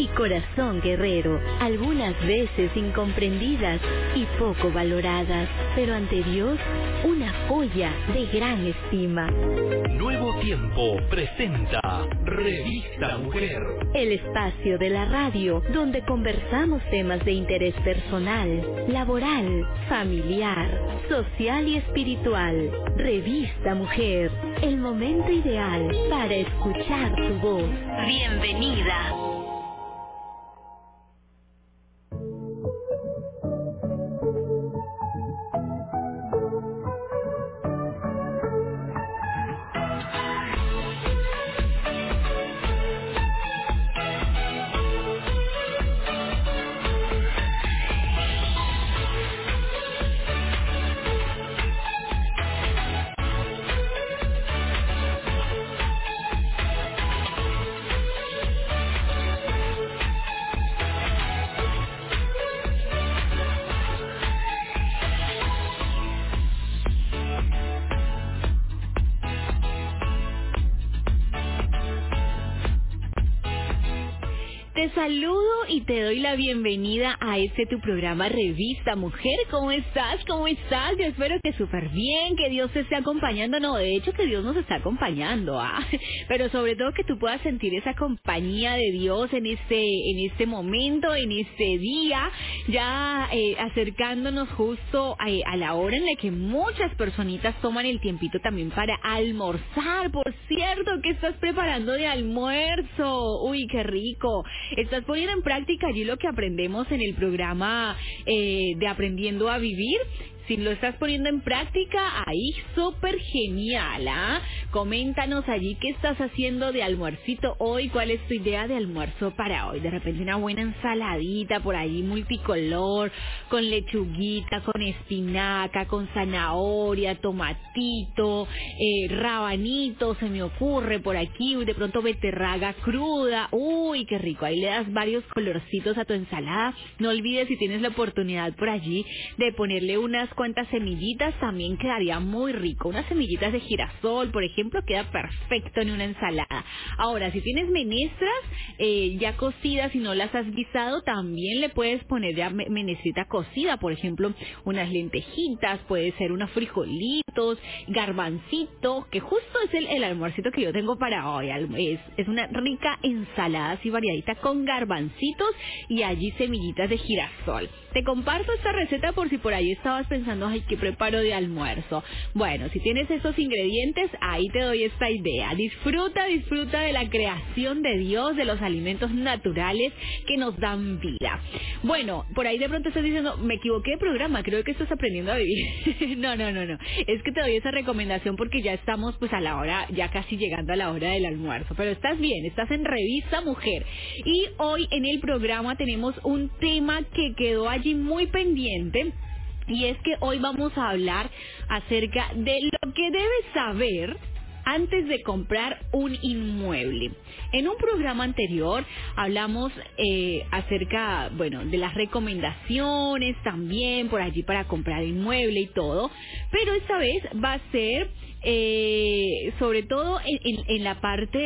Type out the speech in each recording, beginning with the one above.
y corazón guerrero, algunas veces incomprendidas y poco valoradas, pero ante Dios una joya de gran estima. Nuevo Tiempo presenta Revista Mujer, El espacio de la radio donde conversamos temas de interés personal, laboral, familiar, social y espiritual. Revista Mujer, el momento ideal para escuchar tu voz. Bienvenida. Te saludo y te doy la bienvenida a este tu programa Revista Mujer. ¿Cómo estás? ¿Cómo estás? Yo espero que súper bien, que Dios te esté acompañando. No, de hecho que Dios nos está acompañando, pero sobre todo que tú puedas sentir esa compañía de Dios en este momento, en este día, ya acercándonos justo a la hora en la que muchas personitas toman el tiempito también para almorzar. Por cierto, ¿qué estás preparando de almuerzo? Uy, qué rico. ¿Estás poniendo en práctica allí lo que aprendemos en el programa de Aprendiendo a Vivir? Si lo estás poniendo en práctica, ahí súper genial, Coméntanos allí qué estás haciendo de almuercito hoy, cuál es tu idea de almuerzo para hoy. De repente una buena ensaladita por ahí multicolor, con lechuguita, con espinaca, con zanahoria, tomatito, rabanito, se me ocurre por aquí, de pronto beterraga cruda. Uy, qué rico, ahí le das varios colorcitos a tu ensalada. No olvides, si tienes la oportunidad por allí de ponerle unas cuantas semillitas, también quedaría muy rico. Unas semillitas de girasol, por ejemplo, queda perfecto en una ensalada. Ahora, si tienes menestras ya cocidas y no las has guisado, también le puedes poner ya menestrita cocida, por ejemplo, unas lentejitas, puede ser unos frijolitos, garbancito, que justo es el almuercito que yo tengo para hoy. Es una rica ensalada así variadita con garbancitos y allí semillitas de girasol. Te comparto esta receta por si por ahí estabas pensando, ay, ¿qué preparo de almuerzo? Bueno, si tienes esos ingredientes, ahí te doy esta idea. Disfruta de la creación de Dios, de los alimentos naturales que nos dan vida. Bueno, por ahí de pronto estás diciendo, me equivoqué de programa, creo que estás aprendiendo a vivir. No. Es que te doy esa recomendación porque ya estamos pues a la hora, ya casi llegando a la hora del almuerzo. Pero estás bien, estás en Revista Mujer. Y hoy en el programa tenemos un tema que quedó allí muy pendiente. Y es que hoy vamos a hablar acerca de lo que debes saber antes de comprar un inmueble. En un programa anterior hablamos acerca, de las recomendaciones también por allí para comprar inmueble y todo, pero esta vez va a ser sobre todo en la parte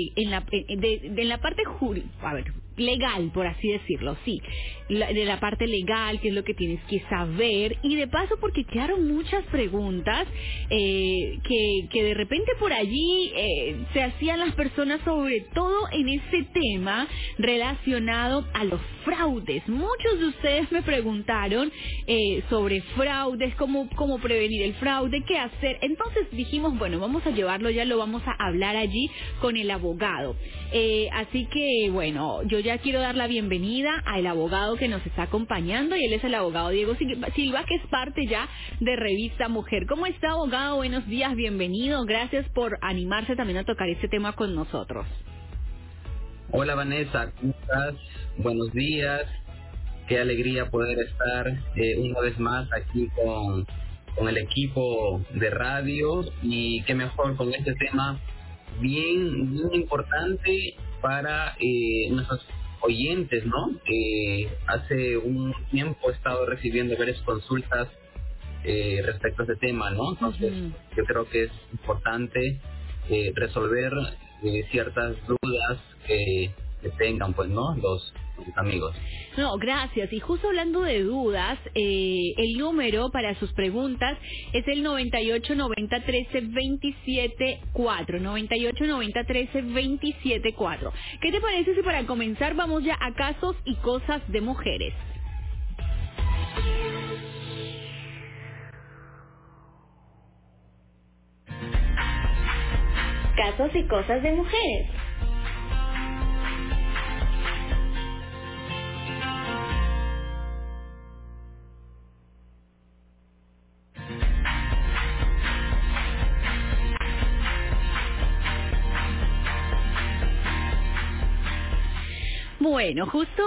legal, por así decirlo, sí, de la parte legal, qué es lo que tienes que saber, y de paso porque quedaron muchas preguntas que de repente por allí se hacían las personas, sobre todo en este tema relacionado a los fraudes. Muchos de ustedes me preguntaron sobre fraudes, cómo prevenir el fraude, qué hacer. Entonces dijimos, bueno, vamos a llevarlo, ya lo vamos a hablar allí con el abogado. Así que, bueno, yo ya quiero dar la bienvenida al abogado que nos está acompañando, y él es el abogado Diego Silva, que es parte ya de Revista Mujer. ¿Cómo está, abogado? Buenos días, bienvenido. Gracias por animarse también a tocar este tema con nosotros. Hola, Vanessa, ¿cómo estás? Buenos días. Qué alegría poder estar una vez más aquí con el equipo de radio, y qué mejor con este tema bien importante para nuestros oyentes, ¿no? Hace un tiempo he estado recibiendo varias consultas respecto a este tema, ¿no? Entonces, yo creo que es importante resolver ciertas dudas que que tengan, pues, ¿no? Los amigos. No, gracias. Y justo hablando de dudas, el número para sus preguntas es el 98901327.4. 98901327.4. ¿Qué te parece si para comenzar vamos ya a casos y cosas de mujeres? Casos y cosas de mujeres. Bueno, justo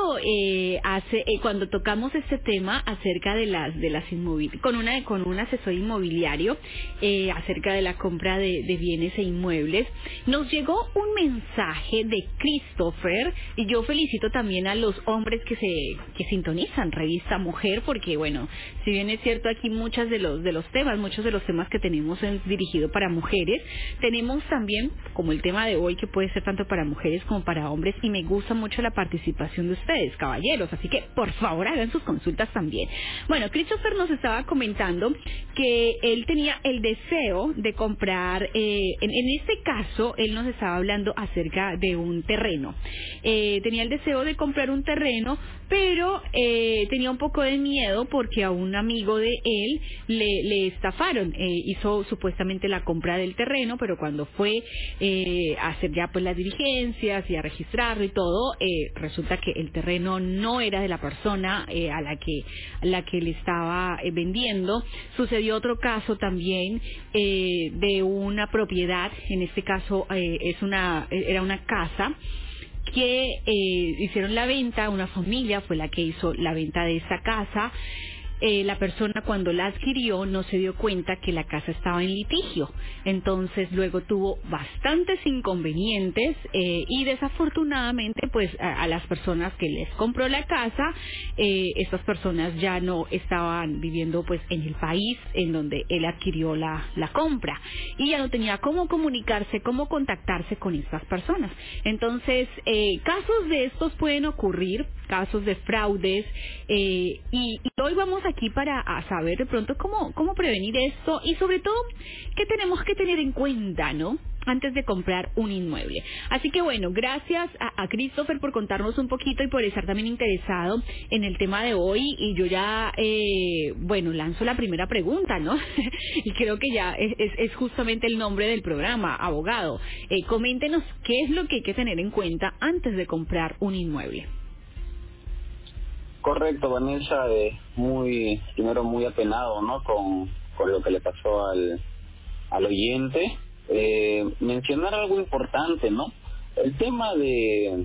cuando tocamos este tema acerca de las con un asesor inmobiliario acerca de la compra de bienes e inmuebles, nos llegó un mensaje de Christopher, y yo felicito también a los hombres que sintonizan Revista Mujer, porque bueno, si bien es cierto aquí muchos de los temas que tenemos dirigido para mujeres, tenemos también como el tema de hoy que puede ser tanto para mujeres como para hombres, y me gusta mucho la participación de ustedes, caballeros, así que por favor hagan sus consultas también. Bueno, Christopher nos estaba comentando que él tenía el deseo de comprar, en este caso él nos estaba hablando acerca de un terreno, tenía el deseo de comprar un terreno, pero tenía un poco de miedo porque a un amigo de él le estafaron, hizo supuestamente la compra del terreno, pero cuando fue a hacer ya pues las diligencias y a registrarlo y todo, resulta que el terreno no era de la persona a la que le estaba vendiendo. Sucedió otro caso también de una propiedad, en este caso era una casa que hicieron la venta, una familia fue la que hizo la venta de esa casa. La persona cuando la adquirió no se dio cuenta que la casa estaba en litigio, entonces luego tuvo bastantes inconvenientes y desafortunadamente pues a las personas que les compró la casa, estas personas ya no estaban viviendo pues en el país en donde él adquirió la compra, y ya no tenía cómo comunicarse, cómo contactarse con estas personas. Entonces casos de estos pueden ocurrir, casos de fraudes, y hoy vamos aquí para saber de pronto cómo prevenir esto, y sobre todo qué tenemos que tener en cuenta, ¿no?, antes de comprar un inmueble. Así que bueno, gracias a Christopher por contarnos un poquito y por estar también interesado en el tema de hoy, y yo ya lanzo la primera pregunta, ¿no? Y creo que ya es justamente el nombre del programa, abogado. Coméntenos qué es lo que hay que tener en cuenta antes de comprar un inmueble. Correcto, Vanessa, primero muy apenado, ¿no?, con lo que le pasó al oyente. Mencionar algo importante, ¿no? El tema del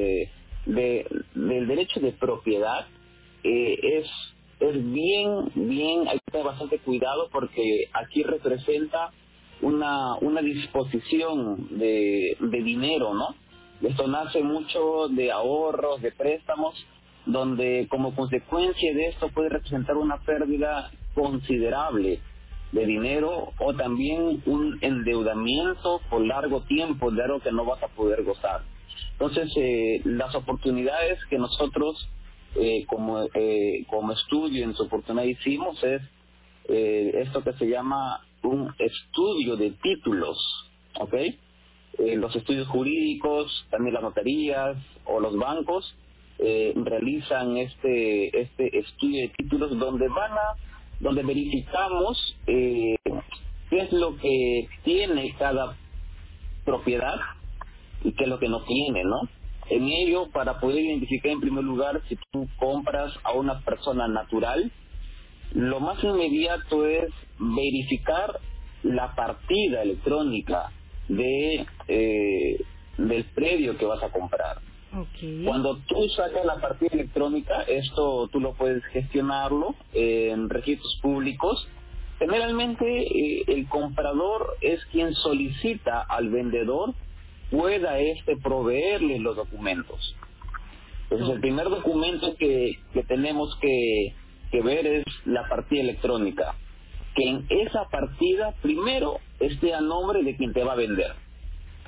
derecho de propiedad es bien, hay que tener bastante cuidado, porque aquí representa una disposición de dinero, ¿no? Esto nace mucho de ahorros, de préstamos, donde como consecuencia de esto puede representar una pérdida considerable de dinero, o también un endeudamiento por largo tiempo de algo que no vas a poder gozar. Entonces, las oportunidades que nosotros como estudio en su oportunidad hicimos es esto que se llama un estudio de títulos, ¿ok? Los estudios jurídicos, también las notarías o los bancos realizan este estudio de títulos donde verificamos qué es lo que tiene cada propiedad y qué es lo que no tiene, ¿no? En ello, para poder identificar en primer lugar si tú compras a una persona natural, lo más inmediato es verificar la partida electrónica del predio que vas a comprar. Okay. Cuando tú sacas la partida electrónica, esto tú lo puedes gestionarlo en registros públicos. Generalmente el comprador es quien solicita al vendedor pueda proveerle los documentos. Entonces el primer documento que tenemos que ver es la partida electrónica, que en esa partida primero esté a nombre de quien te va a vender.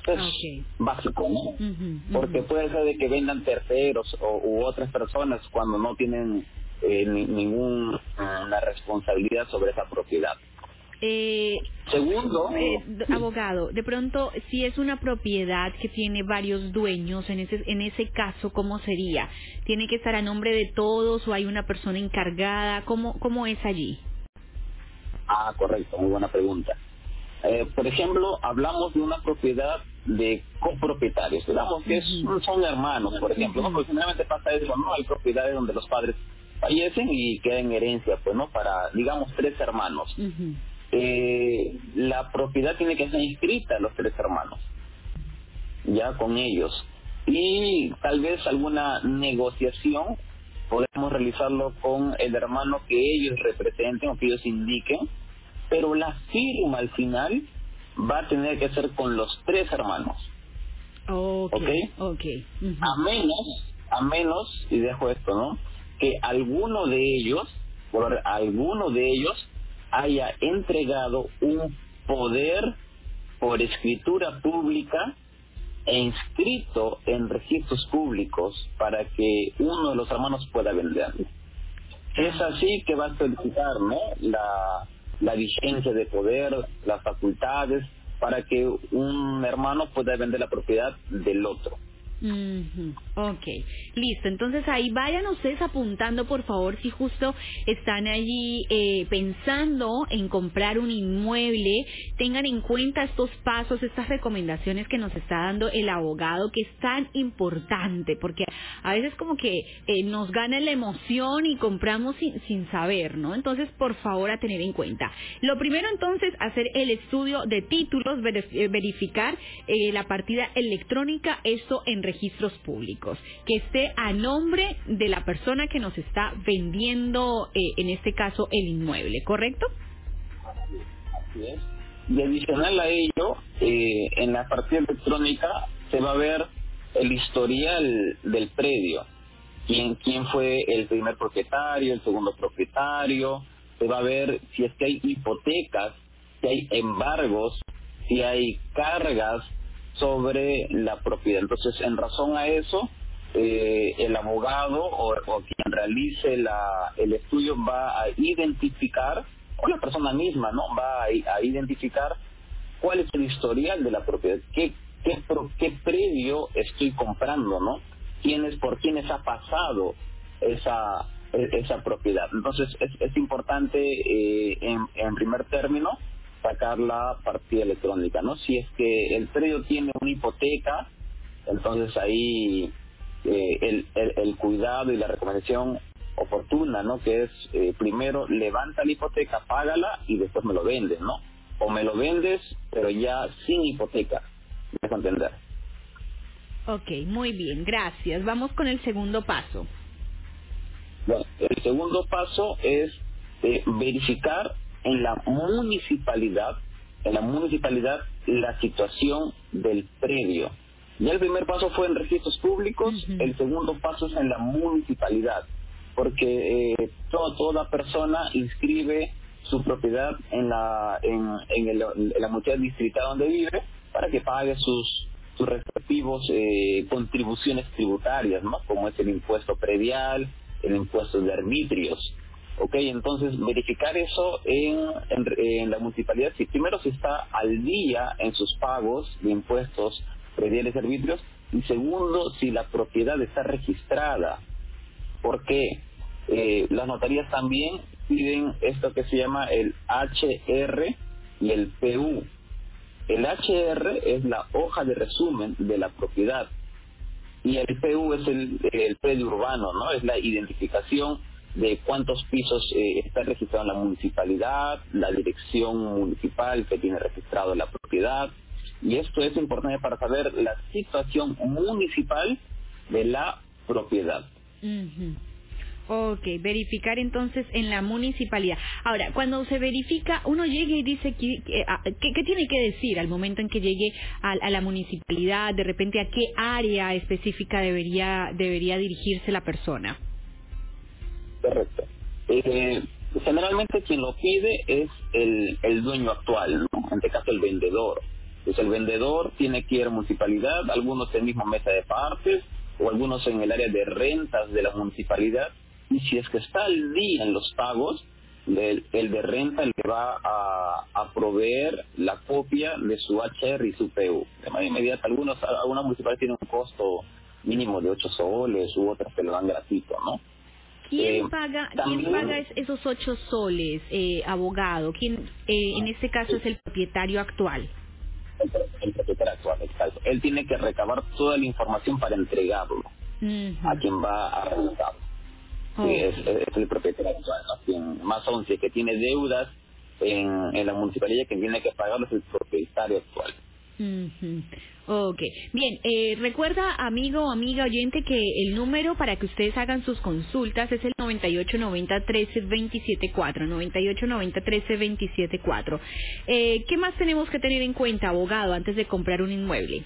Es básico, ¿no? Porque puede ser de que vendan terceros u otras personas cuando no tienen ninguna responsabilidad sobre esa propiedad. Segundo, abogado, de pronto, si es una propiedad que tiene varios dueños, en ese caso, ¿cómo sería? ¿Tiene que estar a nombre de todos o hay una persona encargada? ¿Cómo es allí? Correcto, muy buena pregunta. Por ejemplo, hablamos de una propiedad de copropietarios. Digamos que son hermanos, por ejemplo, ¿no? Porque generalmente pasa eso, ¿no? Hay propiedades donde los padres fallecen y queda en herencia, pues, ¿no? Para, digamos, 3 hermanos. La propiedad tiene que ser inscrita a los 3 hermanos, ya con ellos. Y tal vez alguna negociación podemos realizarlo con el hermano que ellos representen o que ellos indiquen, pero la firma al final va a tener que ser con los 3 hermanos. Okay. A menos, y dejo esto, ¿no? Que alguno de ellos haya entregado un poder por escritura pública e inscrito en registros públicos para que uno de los hermanos pueda venderlo. Es así que va a solicitar, ¿no? La vigencia de poder, las facultades, para que un hermano pueda vender la propiedad del otro. Ok, listo. Entonces ahí vayan ustedes apuntando, por favor, si justo están allí pensando en comprar un inmueble, tengan en cuenta estos pasos, estas recomendaciones que nos está dando el abogado, que es tan importante, porque a veces como que nos gana la emoción y compramos sin saber, ¿no? Entonces, por favor, a tener en cuenta. Lo primero, entonces, hacer el estudio de títulos, verificar la partida electrónica, esto en registros públicos, que esté a nombre de la persona que nos está vendiendo, en este caso, el inmueble, ¿correcto? Así es. Y adicional a ello, en la partida electrónica se va a ver el historial del predio. ¿Quién fue el primer propietario, el segundo propietario? Se va a ver si es que hay hipotecas, si hay embargos, si hay cargas sobre la propiedad. Entonces, en razón a eso, el abogado o quien realice el estudio va a identificar, o la persona misma, ¿no? Va a identificar cuál es el historial de la propiedad, qué predio estoy comprando, ¿no? Por quiénes ha pasado esa propiedad. Entonces, es importante, en primer término, sacar la partida electrónica, ¿no? Si es que el predio tiene una hipoteca, entonces ahí el cuidado y la recomendación oportuna, ¿no? Que es, primero levanta la hipoteca, págala y después me lo vendes, ¿no? O me lo vendes, pero ya sin hipoteca. ¿Me dejo entender? Ok, muy bien, gracias. Vamos con el segundo paso. Bueno, el segundo paso es verificar en la municipalidad la situación del predio. Ya el primer paso fue en registros públicos, el segundo paso es en la municipalidad, porque toda persona inscribe su propiedad en la municipalidad distrital donde vive para que pague sus respectivos contribuciones tributarias, ¿no? Como es el impuesto predial, el impuesto de arbitrios. Entonces verificar eso en la municipalidad, si primero se está al día en sus pagos de impuestos prediales y arbitrios, y segundo, si la propiedad está registrada, porque las notarías también piden esto que se llama el HR y el PU. El HR es la hoja de resumen de la propiedad y el PU es el predio urbano, ¿no? Es la identificación de cuántos pisos está registrado en la municipalidad, la dirección municipal que tiene registrado la propiedad, y esto es importante para saber la situación municipal de la propiedad. Ok, verificar entonces en la municipalidad. Ahora, cuando se verifica, uno llega y dice, ¿qué tiene que decir al momento en que llegue a la municipalidad? De repente, ¿a qué área específica debería dirigirse la persona? Correcto. Generalmente quien lo pide es el dueño actual, ¿no? En este caso el vendedor. Pues el vendedor tiene que ir a la municipalidad, algunos en mismo mesa de partes, o algunos en el área de rentas de la municipalidad, y si es que está al día en los pagos, el de renta le va a proveer la copia de su HR y su PU. De manera inmediata, algunas municipalidades tienen un costo mínimo de 8 soles, u otras que lo dan gratuito, ¿no? ¿Quién paga esos 8 soles, abogado? ¿Quién, en este caso, es el propietario actual? El propietario actual, exacto. Él tiene que recabar toda la información para entregarlo a quien va a realizarlo. Sí, es el propietario actual, ¿no? Quien, más aún, si es que tiene deudas en la municipalidad, que tiene que pagarlo es el propietario actual. Ok, bien, recuerda, amigo o amiga oyente, que el número para que ustedes hagan sus consultas es el 9890-13-274, 9890-13-274. ¿Qué más tenemos que tener en cuenta, abogado, antes de comprar un inmueble?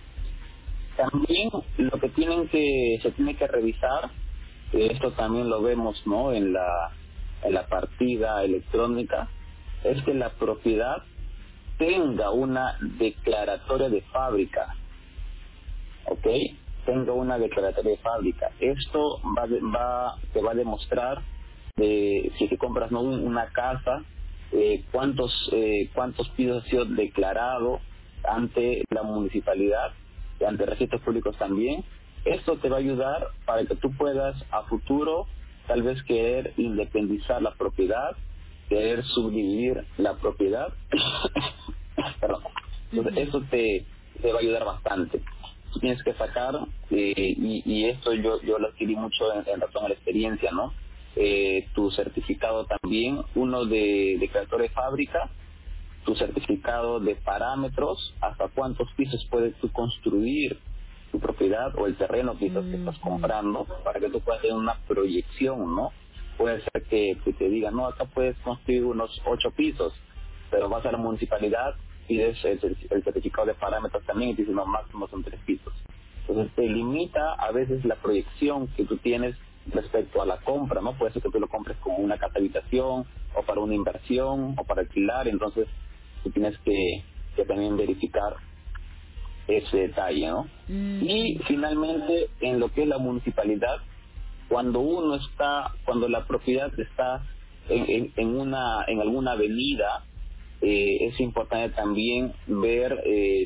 También lo que se tiene que revisar, esto también lo vemos, ¿no?, en la partida electrónica, es que la propiedad tenga una declaratoria de fábrica, ¿ok? Tenga una declaratoria de fábrica. Esto te va a demostrar, si te compras, ¿no?, una casa, cuántos pisos ha sido declarado ante la municipalidad, ante registros públicos también. Esto te va a ayudar para que tú puedas a futuro tal vez querer independizar la propiedad, querer subdividir la propiedad. Perdón. Entonces, eso te va a ayudar bastante. Tú tienes que sacar, y esto yo lo adquirí mucho en razón a la experiencia, ¿no? Tu certificado también, uno de declaratoria de fábrica, tu certificado de parámetros, hasta cuántos pisos puedes tú construir tu propiedad o el terreno quizás que estás comprando, para que tú puedas tener una proyección, ¿no? Puede ser que te digan, no, acá puedes construir unos 8 pisos, pero vas a la municipalidad, pides el certificado de parámetros también y te dicen, no, máximo son 3 pisos. Entonces te limita a veces la proyección que tú tienes respecto a la compra, ¿no? Puede ser que tú lo compres como una casa habitación, o para una inversión, o para alquilar. Entonces tú tienes que también verificar ese detalle, ¿no? Y finalmente, en lo que es la municipalidad, cuando la propiedad está en alguna avenida, es importante también ver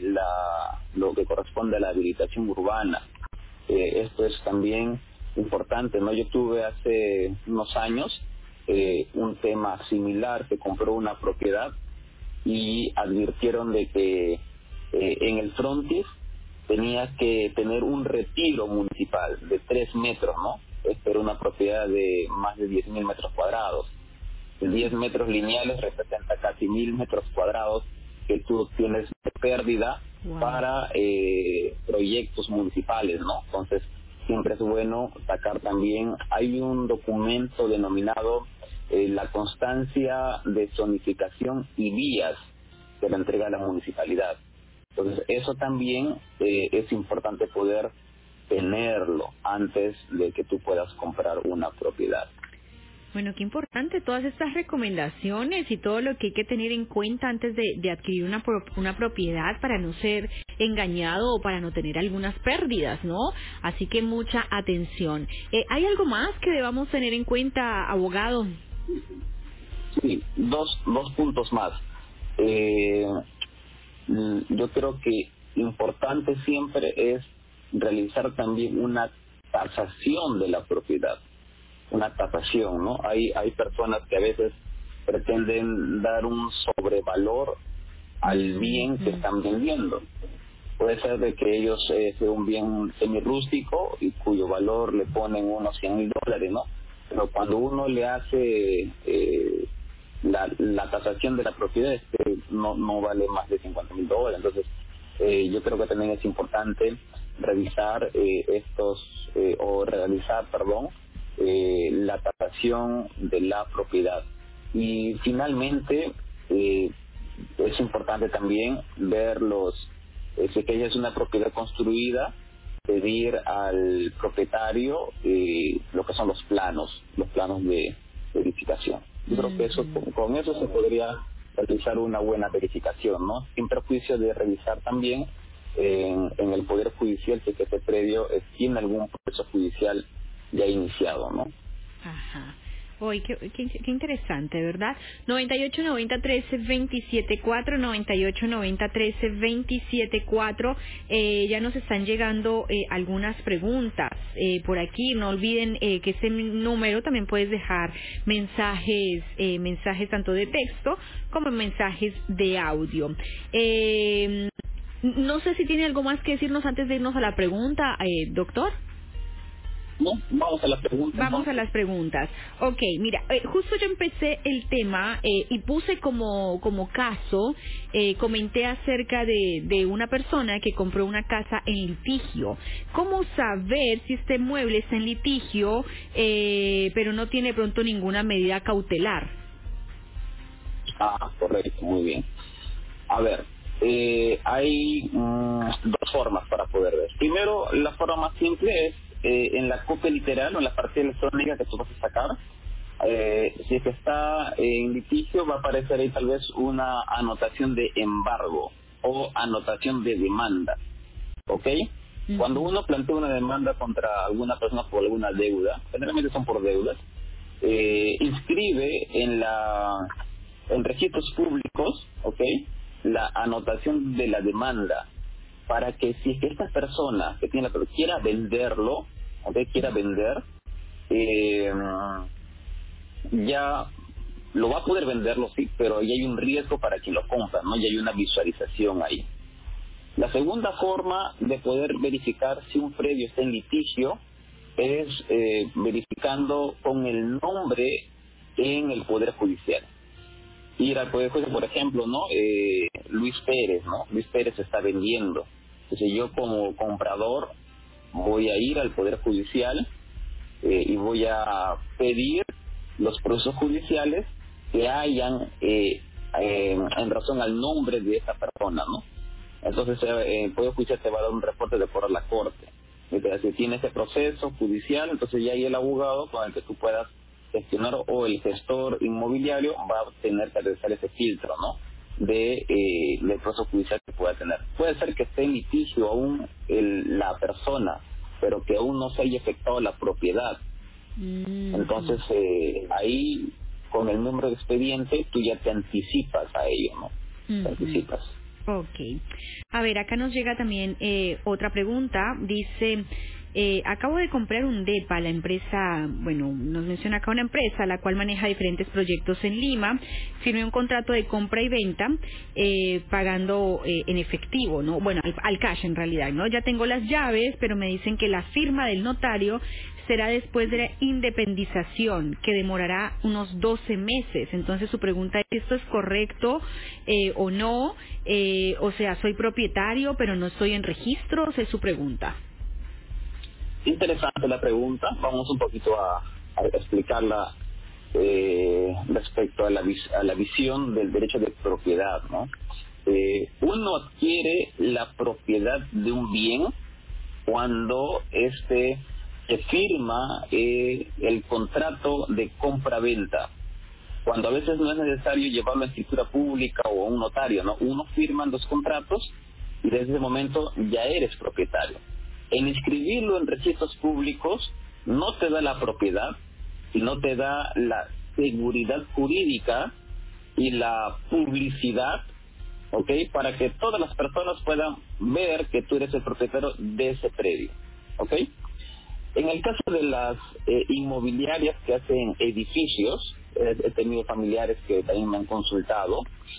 lo que corresponde a la habilitación urbana. Esto es también importante, ¿no? Yo tuve hace unos años un tema similar, que compró una propiedad y advirtieron de que en el frontis tenía que tener un retiro municipal de 3 metros, ¿no? Esta era una propiedad de más de 10.000 metros cuadrados. 10 metros lineales representa casi 1.000 metros cuadrados que tú tienes de pérdida para proyectos municipales, ¿no? Entonces, siempre es bueno sacar también, hay un documento denominado la constancia de zonificación y vías que la entrega la municipalidad. Entonces, eso también es importante poder tenerlo antes de que tú puedas comprar una propiedad. Bueno, qué importante todas estas recomendaciones y todo lo que hay que tener en cuenta antes de adquirir una propiedad, para no ser engañado o para no tener algunas pérdidas, ¿no? Así que mucha atención. ¿Hay algo más que debamos tener en cuenta, abogado? Sí, dos puntos más. Yo creo que importante siempre es realizar también una tasación de la propiedad, una tasación, ¿no? Hay personas que a veces pretenden dar un sobrevalor al bien que están vendiendo. Puede ser de que ellos sea un bien semirrústico y cuyo valor le ponen unos $100,000, ¿no? Pero cuando uno le hace la tasación de la propiedad, no vale más de $50,000. Entonces, yo creo que también es importante revisar realizar la tasación de la propiedad. Y finalmente, es importante también ver si que es una propiedad construida, pedir al propietario lo que son los planos de edificación. Yo creo que con eso se podría realizar una buena verificación, ¿no? Sin perjuicio de revisar también en el Poder Judicial si ese predio tiene algún proceso judicial ya iniciado, ¿no? Ajá. Uy, qué interesante, ¿verdad? 9890-13-274, 9890-13-274. Ya nos están llegando algunas preguntas por aquí. No olviden que ese número también puedes dejar mensajes tanto de texto como mensajes de audio. No sé si tiene algo más que decirnos antes de irnos a la pregunta, doctor. No, vamos a las preguntas. Vamos a las preguntas. Ok, mira, justo yo empecé el tema y puse como caso, comenté acerca de una persona que compró una casa en litigio. ¿Cómo saber si este mueble está en litigio, pero no tiene pronto ninguna medida cautelar? Correcto, muy bien. A ver, hay dos formas para poder ver. Primero, la forma más simple es en la copia literal o en la partida electrónica que tú vas a sacar. Si es que está en litigio, va a aparecer ahí tal vez una anotación de embargo o anotación de demanda, ¿ok? Uh-huh. Cuando uno plantea una demanda contra alguna persona por alguna deuda, generalmente son por deudas, inscribe en registros públicos, ¿ok?, la anotación de la demanda, para que si es que esta persona que tiene quiera venderlo, ¿okay?, quiera vender, ya lo va a poder venderlo, sí, pero ya hay un riesgo para quien lo compra, ¿no? Ya hay una visualización ahí. La segunda forma de poder verificar si un predio está en litigio es verificando con el nombre en el Poder Judicial. Ir al Poder Judicial, por ejemplo, ¿no? Luis Pérez, ¿no? Luis Pérez está vendiendo. Entonces yo como comprador voy a ir al Poder Judicial y voy a pedir los procesos judiciales que hayan en razón al nombre de esa persona, ¿no? Entonces el Poder Judicial te va a dar un reporte de acuerdo a la Corte. Entonces, si tiene ese proceso judicial, entonces ya hay el abogado con el que tú puedas gestionar, o el gestor inmobiliario va a tener que realizar ese filtro, ¿no?, del proceso judicial que pueda tener. Puede ser que esté en litigio aún la persona, pero que aún no se haya efectuado la propiedad. Entonces ahí con el número de expediente tú ya te anticipas a ello, ¿no? Te anticipas. Ok. A ver, acá nos llega también otra pregunta. Dice, acabo de comprar un DEPA, la empresa, bueno, nos menciona acá una empresa la cual maneja diferentes proyectos en Lima. Firmé un contrato de compra y venta pagando en efectivo, ¿no? Bueno, al cash en realidad, ¿no? Ya tengo las llaves, pero me dicen que la firma del notario será después de la independización, que demorará unos 12 meses. Entonces su pregunta es, ¿esto es correcto o no? O sea, soy propietario, pero no estoy en registros, es su pregunta. Interesante la pregunta. Vamos un poquito a explicarla respecto a la visión del derecho de propiedad, ¿no? Uno adquiere la propiedad de un bien cuando se firma el contrato de compra-venta, cuando a veces no es necesario llevarlo a escritura pública o a un notario, ¿no? Uno firma los contratos y desde ese momento ya eres propietario. En inscribirlo en registros públicos no te da la propiedad, sino te da la seguridad jurídica y la publicidad, ¿ok?, para que todas las personas puedan ver que tú eres el propietario de ese predio, ¿ok? En el caso de las inmobiliarias que hacen edificios, he tenido familiares que también me han consultado,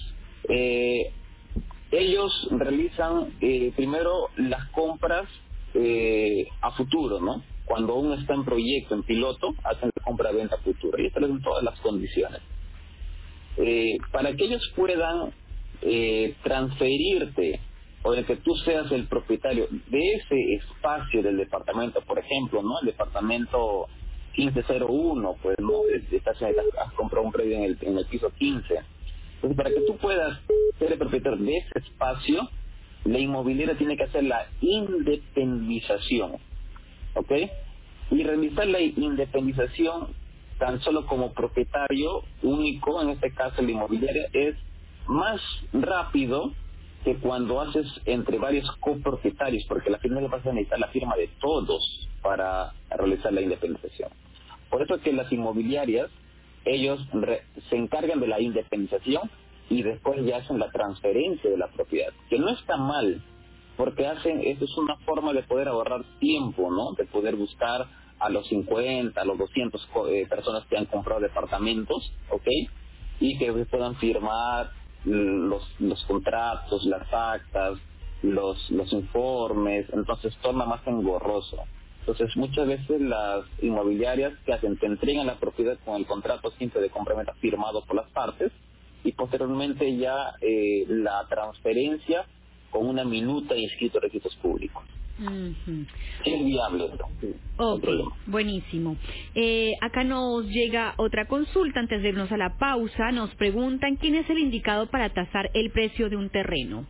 ellos realizan primero las compras a futuro, ¿no? Cuando uno está en proyecto, en piloto, hacen la compra-venta futura y establecen todas las condiciones. Para que ellos puedan transferirte o de que tú seas el propietario de ese espacio del departamento, por ejemplo, ¿no? El departamento 1501, pues, ¿no? Has comprado un predio en el piso 15. Entonces, para que tú puedas ser el propietario de ese espacio, la inmobiliaria tiene que hacer la independización, ¿ok? Y realizar la independización tan solo como propietario único, en este caso la inmobiliaria, es más rápido que cuando haces entre varios copropietarios, porque la firma vas a necesitar la firma de todos para realizar la independización. Por eso que las inmobiliarias, ellos se encargan de la independización y después ya hacen la transferencia de la propiedad, que no está mal, porque eso es una forma de poder ahorrar tiempo, ¿no? De poder buscar a los 50, a los 200 personas que han comprado departamentos, ¿ok? Y que puedan firmar los contratos, las actas, los informes, entonces torna más engorroso. Entonces muchas veces las inmobiliarias que hacen, te entregan la propiedad con el contrato simple de compraventa firmado por las partes y posteriormente ya la transferencia con una minuta inscrito en registros públicos. Uh-huh. Es viable esto. Ok, buenísimo. Acá nos llega otra consulta antes de irnos a la pausa. Nos preguntan quién es el indicado para tasar el precio de un terreno.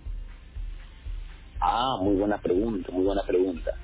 Muy buena pregunta, muy buena pregunta.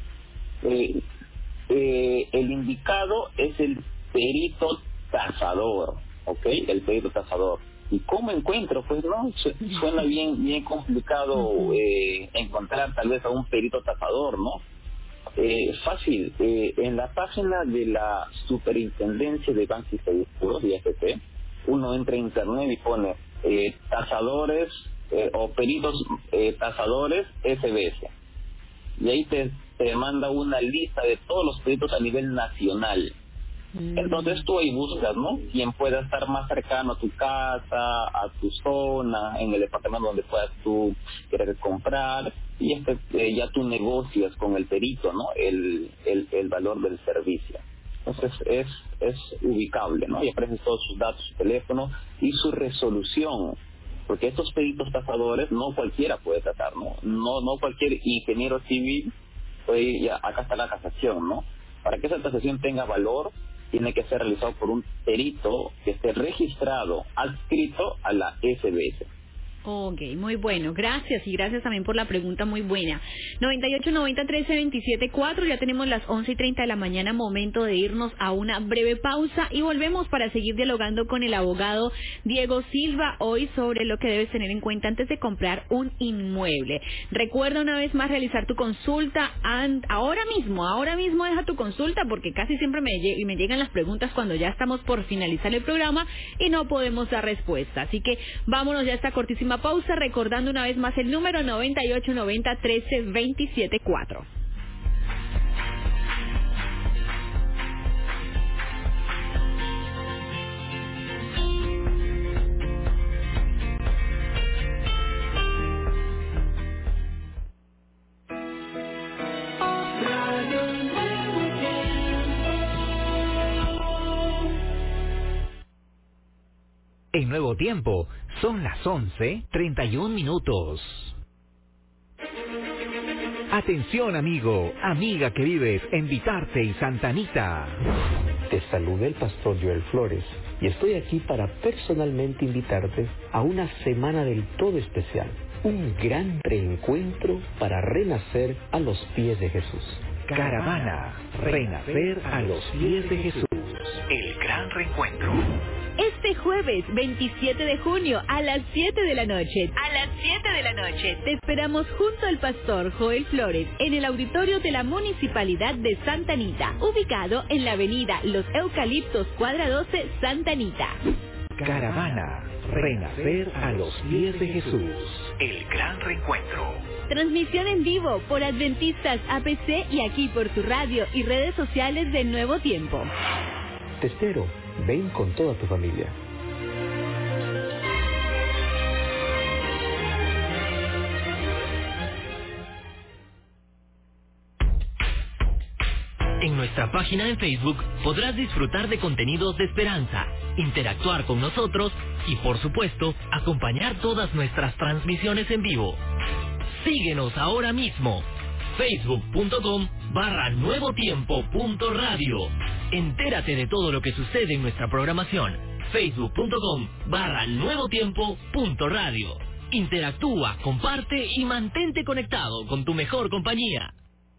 El indicado es el perito tasador, ¿ok? El perito tasador. ¿Y cómo encuentro? Pues no, suena bien complicado encontrar tal vez a un perito tasador, ¿no? Fácil, en la página de la Superintendencia de Bancos y Seguros, IFP, uno entra a internet y pone tasadores o peritos tasadores SBS. Y ahí te manda una lista de todos los peritos a nivel nacional. Entonces tú ahí buscas, ¿no? Quien pueda estar más cercano a tu casa, a tu zona, en el departamento donde puedas tú querer comprar, y ya tú negocias con el perito, ¿no? El valor del servicio. Entonces es ubicable, ¿no? Y aparecen todos sus datos, su teléfono y su resolución. Porque estos peritos tasadores no cualquiera puede tratar, ¿no? No cualquier ingeniero civil, acá está la tasación, ¿no? Para que esa tasación tenga valor, tiene que ser realizado por un perito que esté registrado, adscrito a la SBS. Ok, muy bueno, gracias, y gracias también por la pregunta muy buena. 9890-1327-4, ya tenemos las 11:30 de la mañana, momento de irnos a una breve pausa y volvemos para seguir dialogando con el abogado Diego Silva hoy sobre lo que debes tener en cuenta antes de comprar un inmueble. Recuerda una vez más realizar tu consulta ahora mismo deja tu consulta porque casi siempre me llegan las preguntas cuando ya estamos por finalizar el programa y no podemos dar respuesta, así que vámonos ya a esta cortísima pausa, recordando una vez más el número 9890-1327-4. En Nuevo Tiempo, son las 11:31. Atención amigo, amiga que vives en Vitarte y Santa Anita. Te saluda el pastor Joel Flores y estoy aquí para personalmente invitarte a una semana del todo especial. Un gran reencuentro para renacer a los pies de Jesús. Caravana, renacer a los pies de Jesús. El gran reencuentro. Este jueves 27 de junio a las 7 de la noche. Te esperamos junto al pastor Joel Flores en el auditorio de la Municipalidad de Santa Anita, ubicado en la avenida Los Eucaliptos, cuadra 12, Santa Anita. Caravana, renacer a los pies de Jesús. El gran reencuentro. Transmisión en vivo por Adventistas APC y aquí por tu radio y redes sociales de Nuevo Tiempo. Te espero. Ven con toda tu familia. En nuestra página en Facebook podrás disfrutar de contenidos de esperanza, interactuar con nosotros y, por supuesto, acompañar todas nuestras transmisiones en vivo. Síguenos ahora mismo. facebook.com/nuevotiempo.radio. Entérate de todo lo que sucede en nuestra programación. facebook.com/nuevotiempo.radio. Interactúa, comparte y mantente conectado con tu mejor compañía.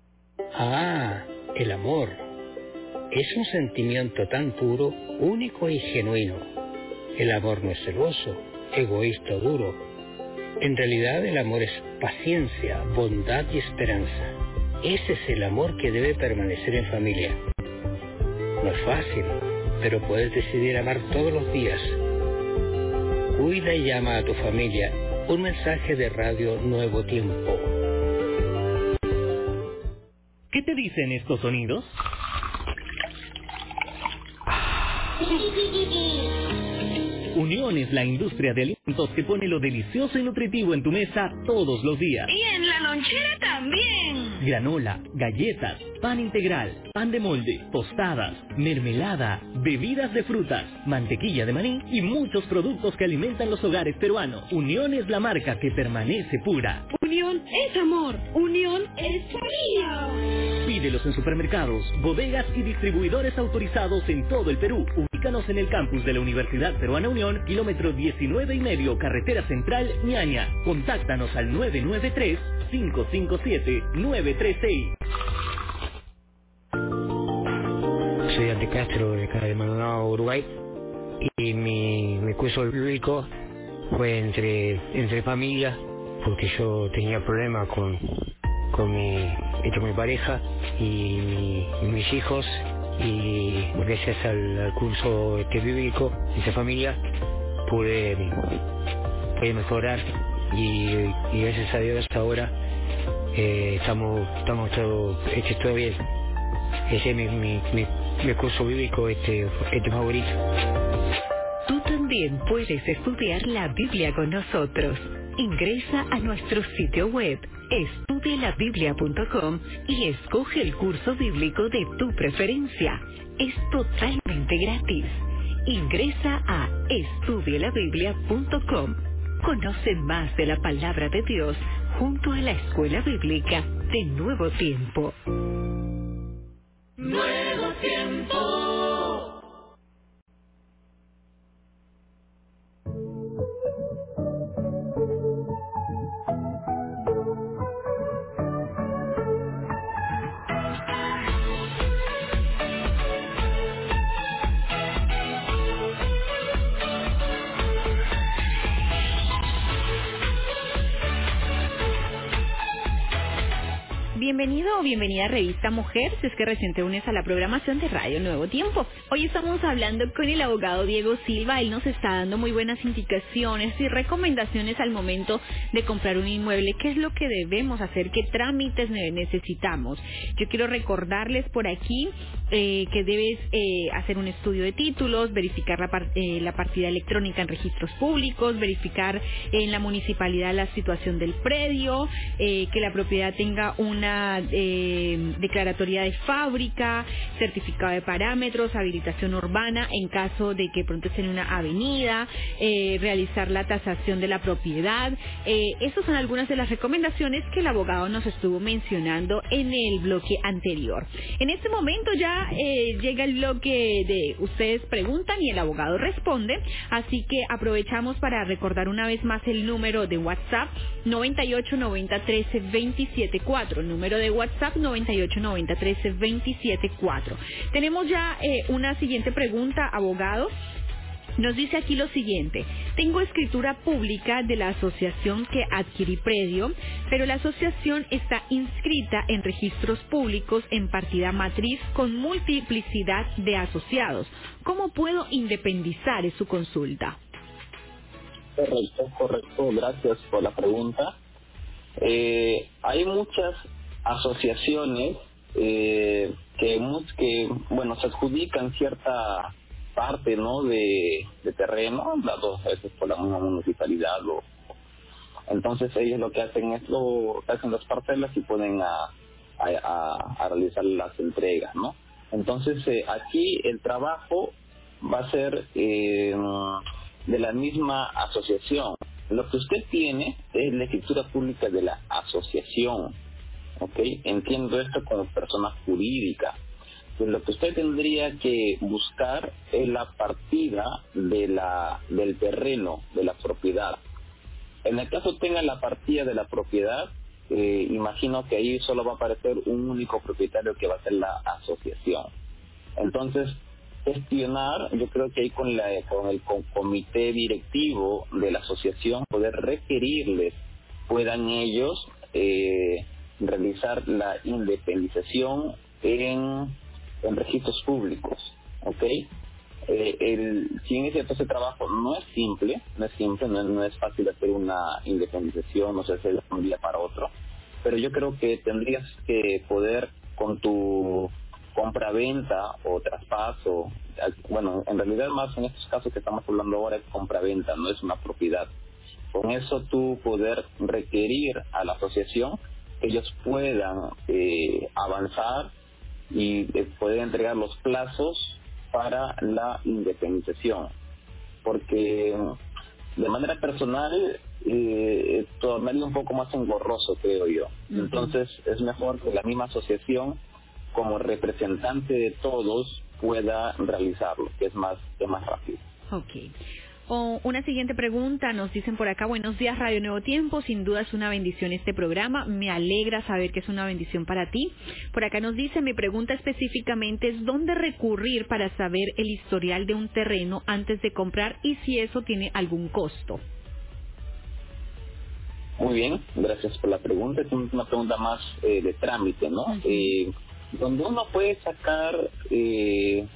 El amor es un sentimiento tan puro, único y genuino. El amor no es celoso, egoísta o duro. En realidad el amor es paciencia, bondad y esperanza. Ese es el amor que debe permanecer en familia. No es fácil, pero puedes decidir amar todos los días. Cuida y llama a tu familia. Un mensaje de Radio Nuevo Tiempo. ¿Qué te dicen estos sonidos? Unión es la industria de alimentos que pone lo delicioso y nutritivo en tu mesa todos los días. Y en la lonchera también. Granola, galletas, pan integral, pan de molde, tostadas, mermelada, bebidas de frutas, mantequilla de maní y muchos productos que alimentan los hogares peruanos. Unión es la marca que permanece pura. Unión es amor. Unión es familia. Pídelos en supermercados, bodegas y distribuidores autorizados en todo el Perú. Ubícanos en el campus de la Universidad Peruana Unión, kilómetro 19,5, carretera central, Ñaña. Contáctanos al 993-557-936. Soy Ante Castro, de acá de Maldonado, Uruguay, y mi curso bíblico fue entre familia, porque yo tenía problemas entre mi pareja y mis hijos, y gracias al curso bíblico entre familia pude mejorar, y gracias a Dios ahora estamos todo bien. Ese es mi curso bíblico favorito. Tú también puedes estudiar la Biblia con nosotros. Ingresa a nuestro sitio web estudialabiblia.com y escoge el curso bíblico de tu preferencia. Es totalmente gratis. Ingresa a estudialabiblia.com. Conoce más de la palabra de Dios junto a la Escuela Bíblica de Nuevo Tiempo. Nuevo Tiempo. Bienvenido o bienvenida a Revista Mujer, si es que recién te unes a la programación de Radio Nuevo Tiempo. Hoy estamos hablando con el abogado Diego Silva. Él nos está dando muy buenas indicaciones y recomendaciones al momento de comprar un inmueble. ¿Qué es lo que debemos hacer? ¿Qué trámites necesitamos? Yo quiero recordarles por aquí que debes hacer un estudio de títulos, verificar la partida electrónica en registros públicos, verificar en la municipalidad la situación del predio, que la propiedad tenga una declaratoria de fábrica, certificado de parámetros, habilitación urbana en caso de que pronto esté en una avenida, realizar la tasación de la propiedad. Estas son algunas de las recomendaciones que el abogado nos estuvo mencionando en el bloque anterior. En este momento ya llega el bloque de ustedes preguntan y el abogado responde, así que aprovechamos para recordar una vez más el número de WhatsApp 98901327.4, número de WhatsApp 98901327.4. Tenemos ya una siguiente pregunta, abogado. Nos dice aquí lo siguiente: tengo escritura pública de la asociación que adquirí predio, pero la asociación está inscrita en registros públicos en partida matriz con multiplicidad de asociados. ¿Cómo puedo independizar? Es su consulta. Correcto. Gracias por la pregunta. Hay muchas asociaciones que se adjudican cierta parte, ¿no?, de terreno, dado veces por la misma municipalidad. Entonces ellos lo que hacen es hacen las parcelas y ponen a realizar las entregas, ¿no? Entonces aquí el trabajo va a ser de la misma asociación. Lo que usted tiene es la escritura pública de la asociación, ¿ok? Entiendo esto como persona jurídica. Pues lo que usted tendría que buscar es la partida del terreno, de la propiedad. En el caso tenga la partida de la propiedad, imagino que ahí solo va a aparecer un único propietario, que va a ser la asociación. Entonces, gestionar, yo creo que ahí con el comité directivo de la asociación, poder requerirles, puedan ellos realizar la independización en registros públicos, ¿ok? Si bien es cierto, ese trabajo no es simple, no es fácil hacer una independización, no se hace de un día para otro, pero yo creo que tendrías que poder, con tu compra-venta o traspaso, bueno, en realidad más en estos casos que estamos hablando ahora es compra-venta, no es una propiedad. Con eso tú poder requerir a la asociación que ellos puedan avanzar y poder entregar los plazos para la independización, porque de manera personal tornaría un poco más engorroso, creo yo. Entonces es mejor que la misma asociación, como representante de todos, pueda realizarlo, que es más rápido. Ok. Una siguiente pregunta, nos dicen por acá: buenos días, Radio Nuevo Tiempo, sin duda es una bendición este programa, me alegra saber que es una bendición para ti. Por acá nos dice, mi pregunta específicamente es ¿dónde recurrir para saber el historial de un terreno antes de comprar y si eso tiene algún costo? Muy bien, gracias por la pregunta. Es una pregunta más de trámite, ¿no? Donde uno puede sacar el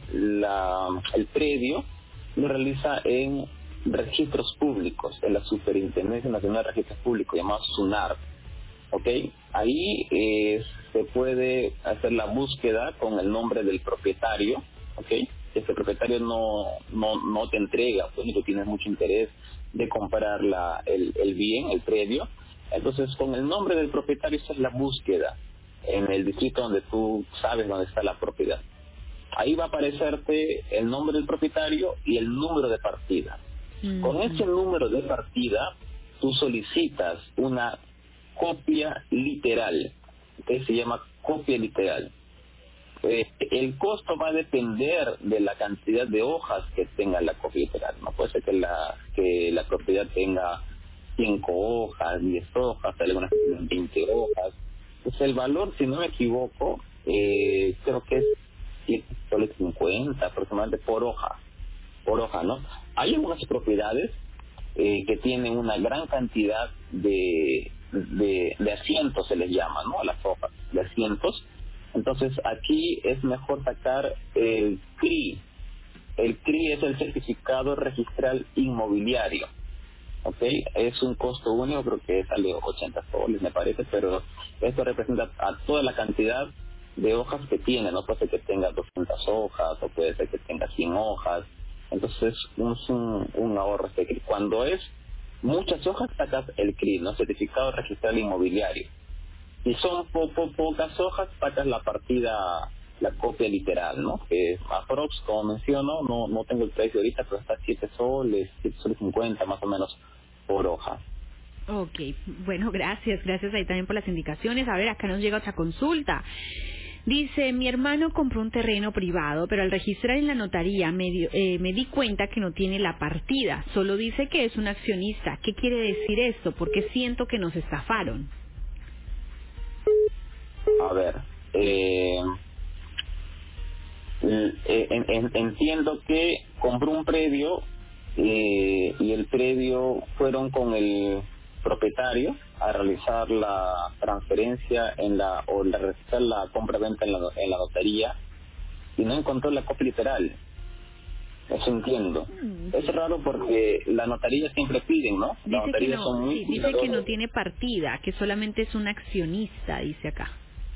predio, lo realiza en registros públicos, en la Superintendencia Nacional de Registros Públicos, llamado SUNAR, ¿ok? Ahí se puede hacer la búsqueda con el nombre del propietario, ¿ok? Este propietario no te entrega, pues, ni tú tienes mucho interés de comprar el bien, el predio. Entonces, con el nombre del propietario, esa es la búsqueda en el distrito donde tú sabes dónde está la propiedad. Ahí va a aparecerte el nombre del propietario y el número de partida. Con ese número de partida, tú solicitas una copia literal, que se llama copia literal. El costo va a depender de la cantidad de hojas que tenga la copia literal. No puede ser que la propiedad tenga 5 hojas, 10 hojas, algunas tienen 20 hojas. Pues el valor, si no me equivoco, creo que es $7.50 aproximadamente por hoja, ¿no? Hay algunas propiedades que tienen una gran cantidad de asientos, se les llama, ¿no? A las hojas de asientos. Entonces aquí es mejor sacar el CRI. El CRI es el certificado registral inmobiliario, ¿ok? Es un costo único, creo que sale 80 soles, me parece, pero esto representa a toda la cantidad de hojas que tiene, no puede ser que tenga 200 hojas o puede ser que tenga 100 hojas. Entonces es un ahorro este CRI. Cuando es muchas hojas, sacas el CRI, ¿no? Certificado registral inmobiliario. Si son pocas hojas, sacas la partida, la copia literal, ¿no? Que es aprox, como menciono, no tengo el precio ahorita, pero está 7 soles 50 más o menos por hoja. Ok, bueno, gracias ahí también por las indicaciones. A ver, acá nos llega otra consulta. Dice, mi hermano compró un terreno privado, pero al registrar en la notaría me di cuenta que no tiene la partida, solo dice que es un accionista. ¿Qué quiere decir esto? Porque siento que nos estafaron. A ver, entiendo que compró un predio y el predio fueron con el propietario a realizar la transferencia realizar la compra-venta en la notaría y no encontró la copia literal. Eso entiendo. Es raro porque la notaría siempre piden, ¿no? La notaría son muy dice que no tiene partida, que solamente es un accionista, dice acá.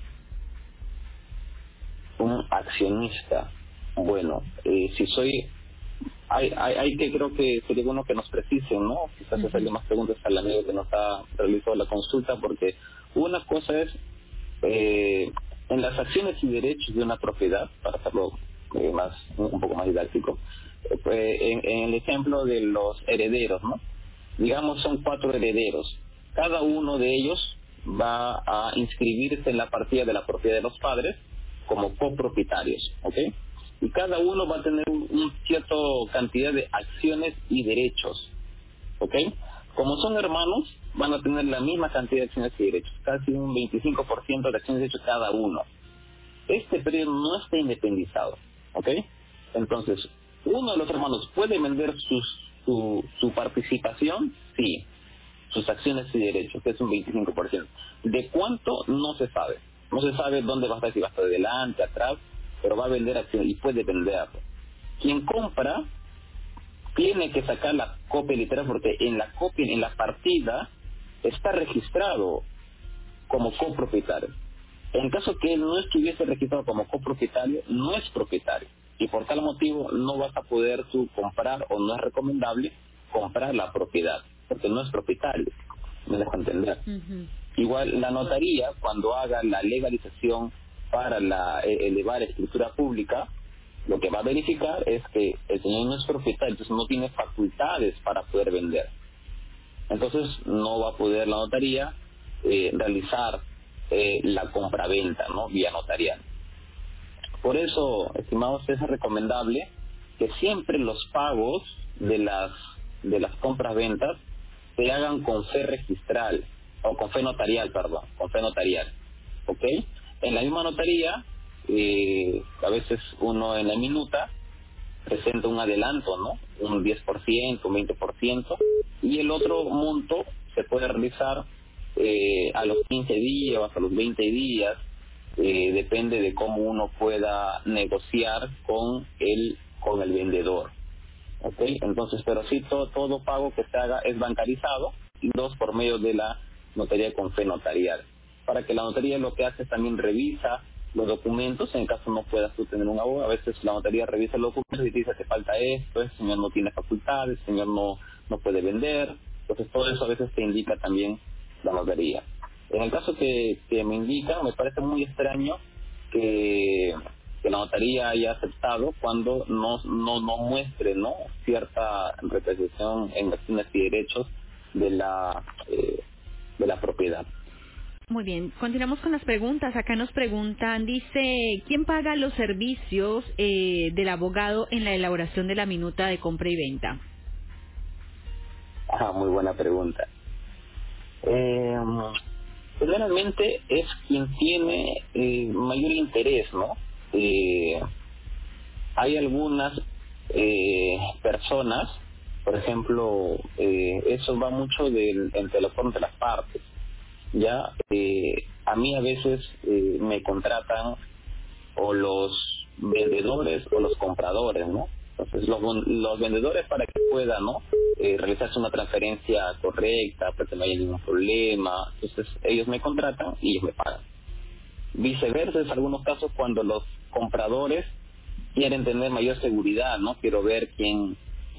Un accionista. Bueno, si soy... Hay que, creo que sería bueno que nos precisen, ¿no? Quizás hacerle más preguntas al amigo que nos ha realizado la consulta, porque una cosa es en las acciones y derechos de una propiedad, para hacerlo un poco más didáctico, en el ejemplo de los herederos, ¿no? Digamos, son 4 herederos. Cada uno de ellos va a inscribirse en la partida de la propiedad de los padres como copropietarios, ¿ok? Y cada uno va a tener un cierta cantidad de acciones y derechos, ¿ok? Como son hermanos, van a tener la misma cantidad de acciones y derechos, casi un 25% de acciones y derechos cada uno. Este periodo no está independizado, ¿ok? Entonces, uno de los hermanos puede vender su participación, sí, sus acciones y derechos, que es un 25%. ¿De cuánto? No se sabe. No se sabe dónde va a estar, si va a estar adelante, atrás, pero va a vender acciones y puede venderlo. Quien compra tiene que sacar la copia literal, porque en la copia, en la partida, está registrado como copropietario. En caso que él no estuviese registrado como copropietario, no es propietario. Y por tal motivo no vas a poder tú comprar, o no es recomendable comprar la propiedad, porque no es propietario. ¿Me dejo entender? Igual la notaría, cuando haga la legalización para elevar escritura pública, lo que va a verificar es que el señor no es propietario, entonces no tiene facultades para poder vender. Entonces no va a poder la notaría realizar la compraventa, ¿no?, vía notarial. Por eso, estimados, es recomendable que siempre los pagos de las compras-ventas se hagan con fe registral, o con fe notarial, perdón, con fe notarial, ¿ok? En la misma notaría, a veces uno en la minuta presenta un adelanto, ¿no?, un 10%, un 20%, y el otro monto se puede realizar a los 15 días, a los 20 días, depende de cómo uno pueda negociar con el vendedor, ¿ok? Entonces, pero sí, todo pago que se haga es bancarizado, y dos, por medio de la notaría con fe notarial, para que la notaría lo que hace es también revisa los documentos, en caso no puedas tú tener un abogado. A veces la notaría revisa los documentos y te dice que falta esto, el señor no tiene facultades, el señor no puede vender. Entonces todo eso a veces te indica también la notaría. En el caso que me indica, me parece muy extraño que la notaría haya aceptado cuando no muestre, ¿no?, cierta representación en acciones y derechos de la propiedad. Muy bien, continuamos con las preguntas. Acá nos preguntan, dice, ¿quién paga los servicios del abogado en la elaboración de la minuta de compra y venta? Muy buena pregunta. Generalmente es quien tiene mayor interés, ¿no? Hay algunas personas, por ejemplo, eso va mucho entre los fondos de las partes. Ya, a mí a veces me contratan o los vendedores o los compradores, ¿no? Entonces los vendedores, para que puedan, ¿no?, realizarse una transferencia correcta, para que no haya ningún problema. Entonces ellos me contratan y ellos me pagan. Viceversa, en algunos casos, cuando los compradores quieren tener mayor seguridad, ¿no? Quiero ver de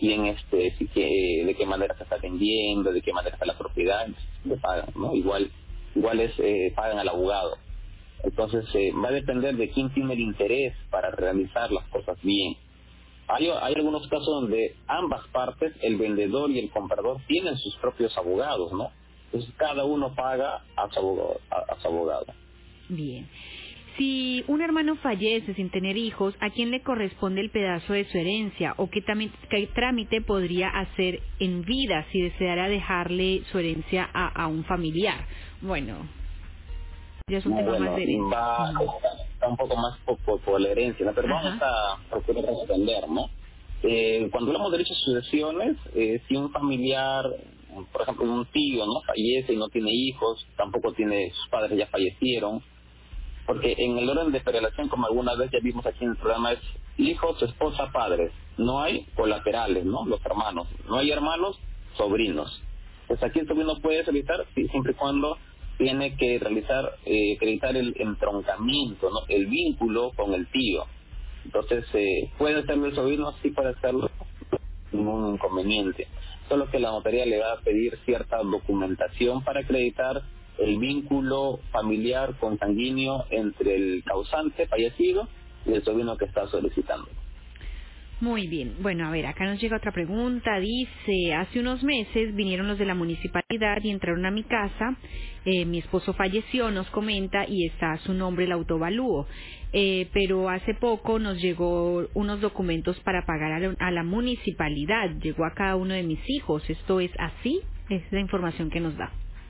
qué manera se está vendiendo, de qué manera está la propiedad, me pagan, ¿no? Igual pagan al abogado. Entonces va a depender de quién tiene el interés para realizar las cosas bien. Hay algunos casos donde ambas partes, el vendedor y el comprador, tienen sus propios abogados, ¿no? Entonces cada uno paga a su abogado. Bien. Si un hermano fallece sin tener hijos, ¿a quién le corresponde el pedazo de su herencia? ¿O qué trámite podría hacer en vida si deseara dejarle su herencia a un familiar? Bueno, ya es un tema más de herencia. Está un poco más por la herencia, ¿no? Pero vamos a procurar responder, ¿no? Cuando hablamos de derechos y sucesiones, si un familiar, por ejemplo un tío, ¿no?, fallece y no tiene hijos, tampoco sus padres ya fallecieron, porque en el orden de prelación, como alguna vez ya vimos aquí en el programa, es hijos, esposa, padres. No hay colaterales, ¿no?, los hermanos. No hay hermanos, sobrinos. Pues aquí el sobrino puede solicitar siempre y cuando tiene que acreditar el entroncamiento, ¿no?, el vínculo con el tío. Entonces, puede hacerlo el sobrino, sí puede hacerlo, ningún inconveniente. Solo que la notaría le va a pedir cierta documentación para acreditar el vínculo familiar consanguíneo entre el causante fallecido y el sobrino que está solicitando. Muy bien. Bueno, a ver, acá nos llega otra pregunta. Dice, hace unos meses vinieron los de la municipalidad y entraron a mi casa. Mi esposo falleció, nos comenta, y está a su nombre el autovalúo. Pero hace poco nos llegó unos documentos para pagar a la municipalidad. Llegó a cada uno de mis hijos. ¿Esto es así? Es la información que nos da.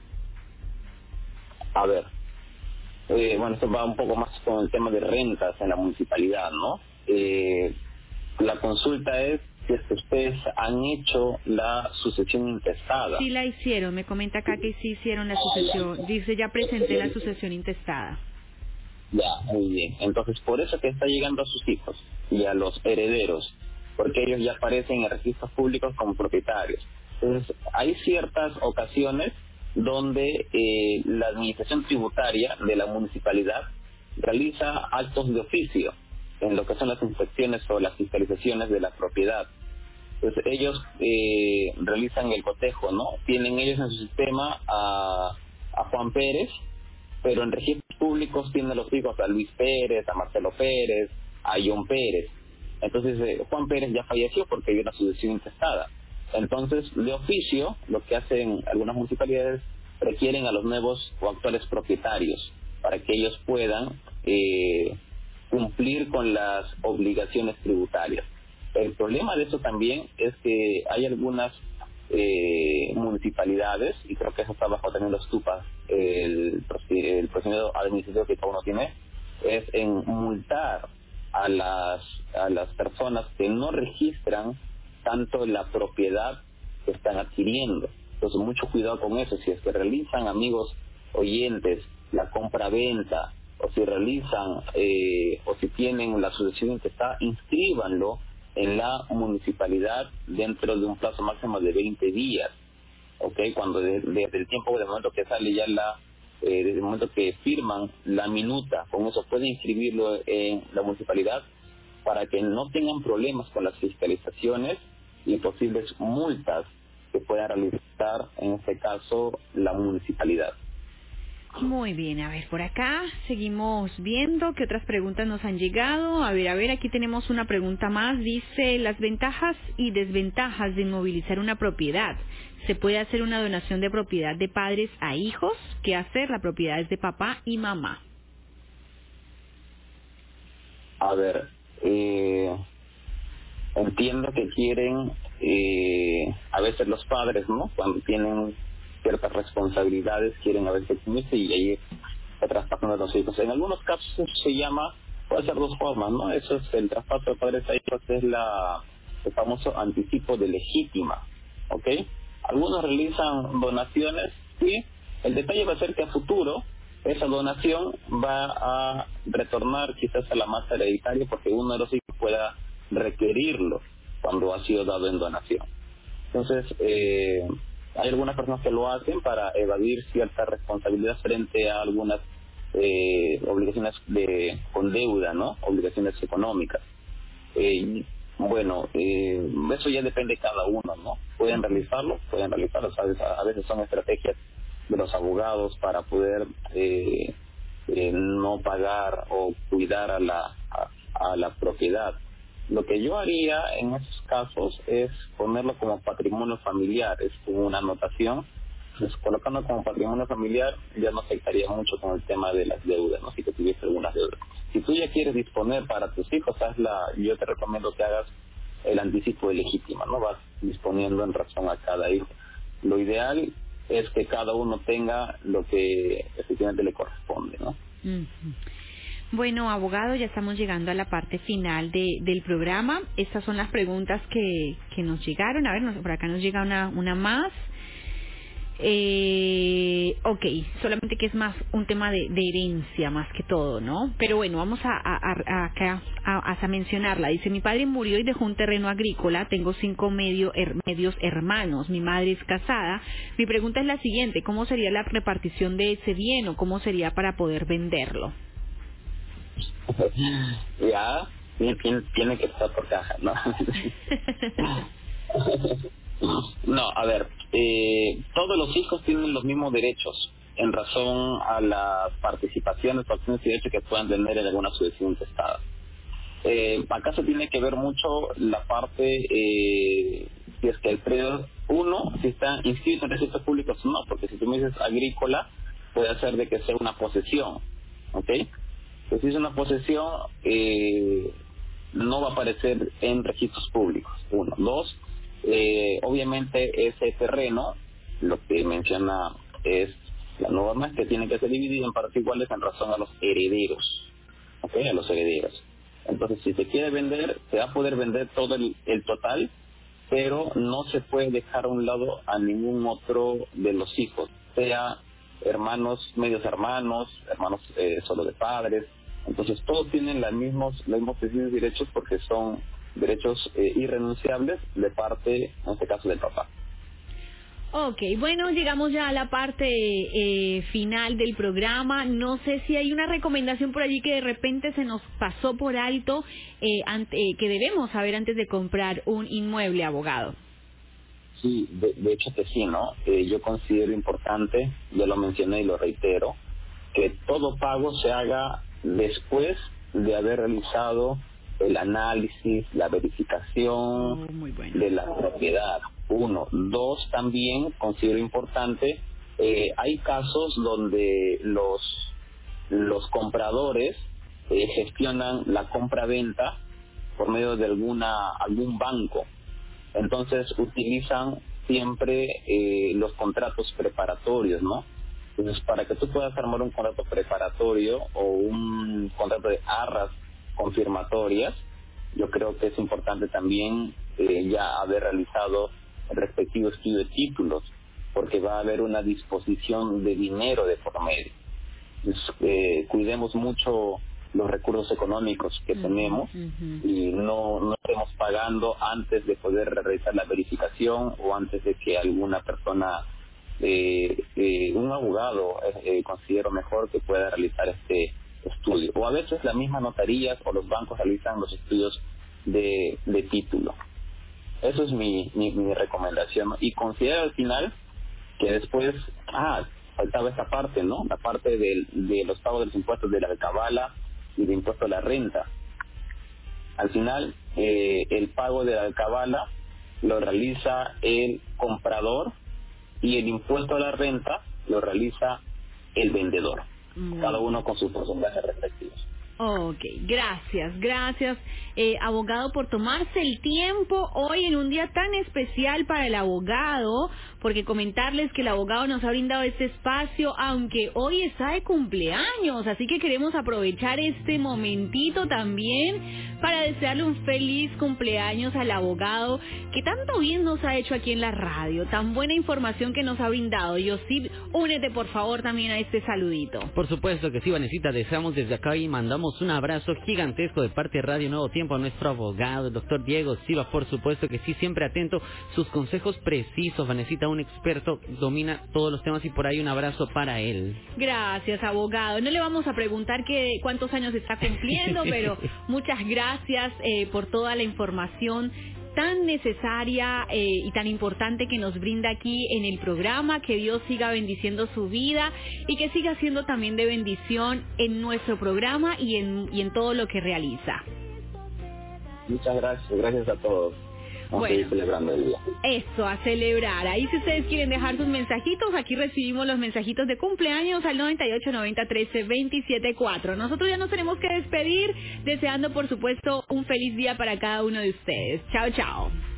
A ver, bueno, esto va un poco más con el tema de rentas en la municipalidad, ¿no? consulta es si es que ustedes han hecho la sucesión intestada. Sí la hicieron, me comenta acá que sí hicieron la sucesión. Dice, ya presenté la sucesión intestada. Ya, muy bien. Entonces, por eso que está llegando a sus hijos y a los herederos, porque ellos ya aparecen en registros públicos como propietarios. Entonces, hay ciertas ocasiones donde la administración tributaria de la municipalidad realiza actos de oficio en lo que son las inspecciones o las fiscalizaciones de la propiedad. Entonces, ellos realizan el cotejo, ¿no? Tienen ellos en su sistema a Juan Pérez, pero en registros públicos tienen los hijos a Luis Pérez, a Marcelo Pérez, a John Pérez. Entonces, Juan Pérez ya falleció porque hay una sucesión intestada. Entonces, de oficio, lo que hacen algunas municipalidades, requieren a los nuevos o actuales propietarios para que ellos puedan cumplir con las obligaciones tributarias. El problema de eso también es que hay algunas municipalidades, y creo que eso está bajo también los TUPAS, el procedimiento administrativo que cada uno tiene, es en multar a las personas que no registran tanto la propiedad que están adquiriendo. Entonces, mucho cuidado con eso. Si es que realizan, amigos oyentes, la compra-venta, o si realizan o si tienen la sucesión intestada, inscríbanlo en la municipalidad dentro de un plazo máximo de 20 días, ¿ok? Cuando desde el tiempo, del momento que sale ya desde el momento que firman la minuta, con eso pueden inscribirlo en la municipalidad para que no tengan problemas con las fiscalizaciones y posibles multas que pueda realizar, en este caso, la municipalidad. Muy bien, a ver, por acá seguimos viendo qué otras preguntas nos han llegado. A ver, aquí tenemos una pregunta más. Dice, las ventajas y desventajas de inmovilizar una propiedad. ¿Se puede hacer una donación de propiedad de padres a hijos? ¿Qué hacer? La propiedad es de papá y mamá. A ver, entiendo que quieren, a veces los padres, ¿no? Cuando tienen ciertas responsabilidades, quieren a veces cumplirse y ahí se traspasan a los hijos. En algunos casos se llama, puede ser dos formas, ¿no? Eso es el traspaso de padres a hijos, es el famoso anticipo de legítima, ¿ok? Algunos realizan donaciones, sí. El detalle va a ser que a futuro esa donación va a retornar quizás a la masa hereditaria porque uno de los hijos pueda requerirlo cuando ha sido dado en donación. Entonces, hay algunas personas que lo hacen para evadir cierta responsabilidad frente a algunas obligaciones con deuda, ¿no? Obligaciones económicas. Bueno, eso ya depende de cada uno, ¿no? Pueden realizarlo, ¿sabes? A veces son estrategias de los abogados para poder no pagar o cuidar a la propiedad. Lo que yo haría en esos casos es ponerlo como patrimonio familiar, es como una anotación. Pues colocando como patrimonio familiar ya no afectaría mucho con el tema de las deudas, ¿no? Si que tuviese algunas deudas. Si tú ya quieres disponer para tus hijos, yo te recomiendo que hagas el anticipo de legítima, ¿no? Vas disponiendo en razón a cada hijo. Lo ideal es que cada uno tenga lo que efectivamente le corresponde, ¿no? Uh-huh. Bueno, abogado, ya estamos llegando a la parte final del programa. Estas son las preguntas que nos llegaron. A ver, por acá nos llega una más. Ok, solamente que es más un tema de herencia más que todo, ¿no? Pero bueno, vamos a mencionarla. Dice, mi padre murió y dejó un terreno agrícola, tengo 5 medios hermanos, mi madre es casada. Mi pregunta es la siguiente, ¿cómo sería la repartición de ese bien o cómo sería para poder venderlo? Ya, tiene que estar por caja, ¿no? No, a ver, todos los hijos tienen los mismos derechos en razón a las participaciones, acciones y derechos que puedan tener en alguna sucesión intestada. Acá se tiene que ver mucho la parte, si es que el predio, si está inscrito en registros públicos o no, porque si tú me dices agrícola, puede ser de que sea una posesión, ¿ok? Pues si es una posesión, no va a aparecer en registros públicos, 1. 2, obviamente ese terreno, lo que menciona es la norma, es que tiene que ser dividido en partes iguales en razón a los herederos, ¿ok? A los herederos. Entonces, si se quiere vender, se va a poder vender todo el total, pero no se puede dejar a un lado a ningún otro de los hijos, sea hermanos, medios hermanos, solo de padres. Entonces, todos tienen los mismos derechos porque son derechos irrenunciables de parte, en este caso, del papá. Ok, bueno, llegamos ya a la parte final del programa. No sé si hay una recomendación por allí que de repente se nos pasó por alto, que debemos saber antes de comprar un inmueble, abogado. Sí, de hecho que sí, ¿no? Yo considero importante, ya lo mencioné y lo reitero, que todo pago se haga después de haber realizado el análisis, la verificación de la propiedad. 1. 2, también considero importante, hay casos donde los compradores gestionan la compra-venta por medio de algún banco. Entonces utilizan siempre los contratos preparatorios, ¿no? Entonces, para que tú puedas armar un contrato preparatorio o un contrato de arras confirmatorias, yo creo que es importante también ya haber realizado el respectivo estudio de títulos, porque va a haber una disposición de dinero de por medio. Entonces, cuidemos mucho los recursos económicos que tenemos y no estemos pagando antes de poder realizar la verificación o antes de que alguna persona, un abogado, considero mejor que pueda realizar este estudio. O a veces las mismas notarías o los bancos realizan los estudios de título. Eso es mi recomendación, ¿no? Y considero al final que después, faltaba esta parte, ¿no? La parte de los pagos de los impuestos de la alcabala y de impuesto a la renta. Al final, el pago de la alcabala lo realiza el comprador y el impuesto a la renta lo realiza el vendedor, cada uno con sus porcentajes respectivos. Ok, gracias, abogado, por tomarse el tiempo hoy en un día tan especial para el abogado, porque comentarles que el abogado nos ha brindado este espacio, aunque hoy está de cumpleaños, así que queremos aprovechar este momentito también para desearle un feliz cumpleaños al abogado, que tanto bien nos ha hecho aquí en la radio, tan buena información que nos ha brindado. Yosib, únete por favor también a este saludito. Por supuesto que sí, Vanesita, deseamos desde acá y mandamos un abrazo gigantesco de parte de Radio Nuevo Tiempo a nuestro abogado, el doctor Diego Silva, por supuesto que sí, siempre atento, sus consejos precisos. Vanesita, un experto, domina todos los temas y por ahí un abrazo para él. Gracias, abogado. No le vamos a preguntar cuántos años está cumpliendo, pero muchas gracias por toda la información tan necesaria y tan importante que nos brinda aquí en el programa. Que Dios siga bendiciendo su vida y que siga siendo también de bendición en nuestro programa y en todo lo que realiza. Muchas gracias a todos. Vamos a ir celebrando el día. Eso, a celebrar. Ahí si ustedes quieren dejar sus mensajitos, aquí recibimos los mensajitos de cumpleaños al 98901327.4. Nosotros ya nos tenemos que despedir, deseando por supuesto un feliz día para cada uno de ustedes. Chao, chao.